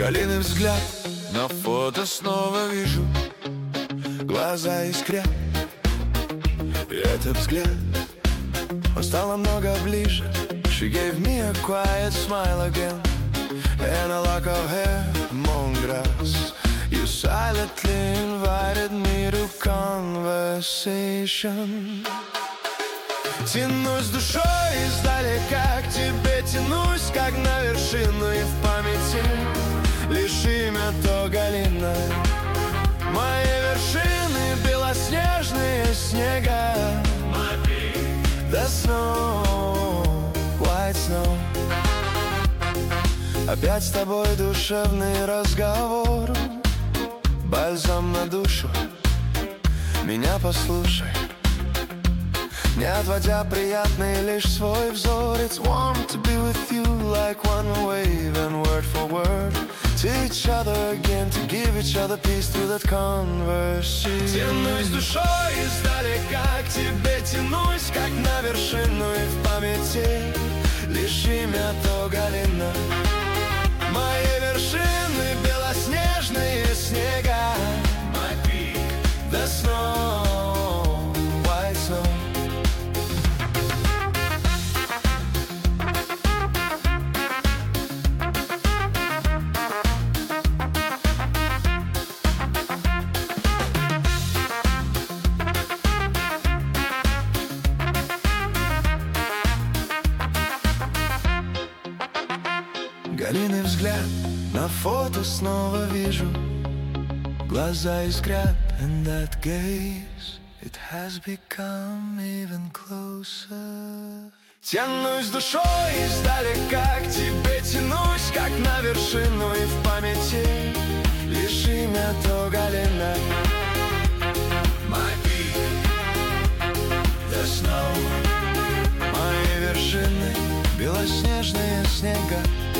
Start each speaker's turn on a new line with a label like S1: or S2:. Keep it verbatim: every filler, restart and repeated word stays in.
S1: Галины взгляд на фото снова вижу. Глаза искрят, и этот взгляд, он стал намного ближе. She gave me a quiet smile again, and a lock of hair among grass. You silently invited me to conversation. Тянусь душой издалека к тебе, тянусь, как на вершину, и в памяти лишь имя то Галина. Мои вершины белоснежные снега. The snow, white snow. Опять с тобой душевный разговор, бальзам на душу, меня послушай, не отводя приятный лишь свой взор. It's warm to be with you, like one wave and word for word, to each other again, to give each other peace through that conversation. Тянусь душой издалека к тебе, тянусь, как на вершину, и в памяти лишь имя то Галина. Мои вершины белоснежные снега. My peak, the snow, white snow. Галиный взгляд на фото снова вижу. Глаза искрят, and that gaze, it has become even closer. Тянусь душой издалека к тебе, тянусь, как на вершину, и в памяти лишь имя то Галина. My peak, the snow. Мои вершины белоснежные снега.